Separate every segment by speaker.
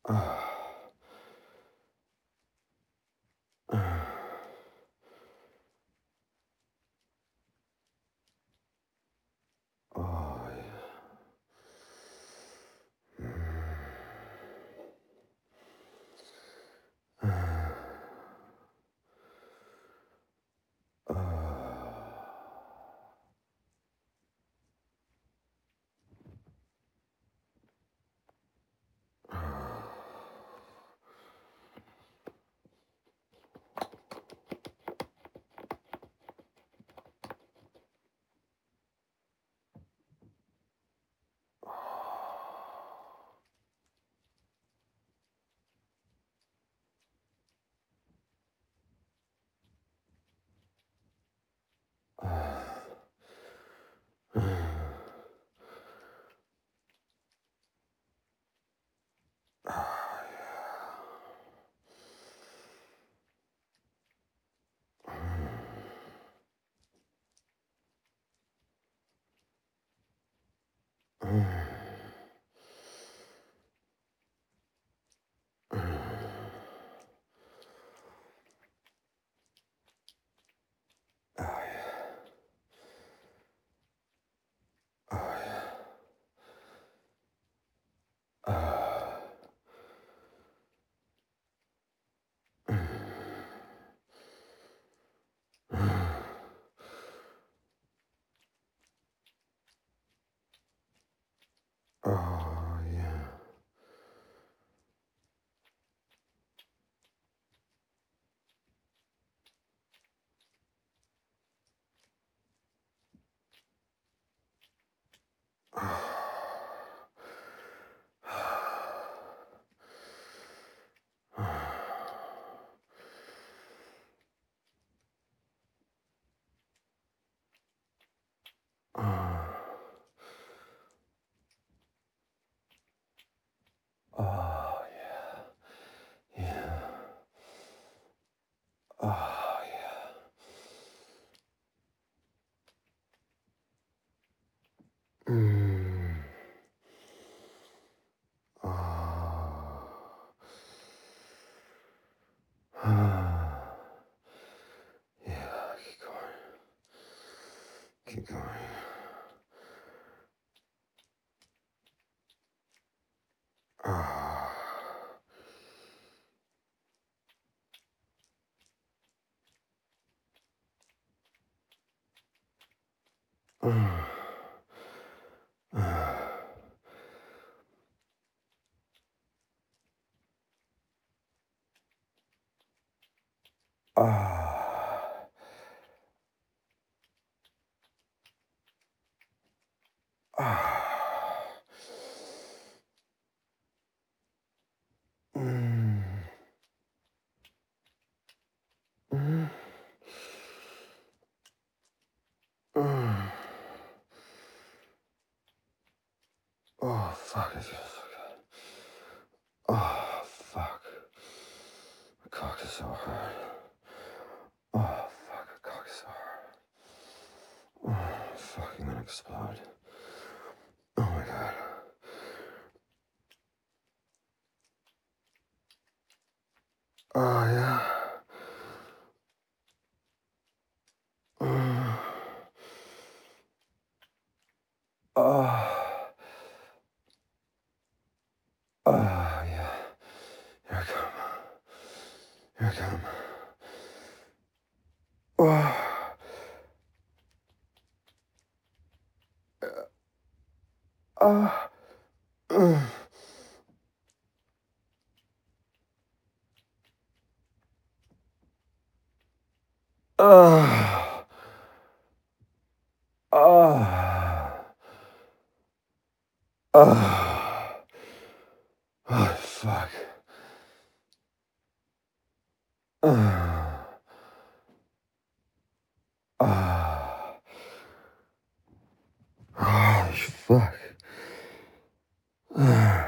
Speaker 1: Ah. Oh, yeah. Oh, yeah. Oh, yeah. Yeah. Oh, yeah. Oh. Yeah, keep going. Keep going. Ah. Ah. Ah. Mm. Mm. Mm. Oh, fuck, it feels so good. Oh, fuck. My cock is so hard. Oh, fuck, my cock is so hard. Oh, fuck, I'm gonna explode. Oh my god. Oh, yeah. Mm. Oh. Oh, yeah. Here I come. Here I come. Oh. Oh. Mm. Oh. Oh. Oh. Oh, fuck. Oh. Oh. Oh, fuck. Oh.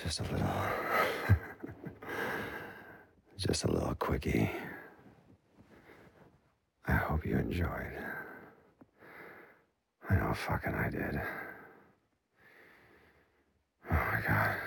Speaker 1: Just a little. Just a little quickie. I hope you enjoyed. I know fucking I did. Oh my God.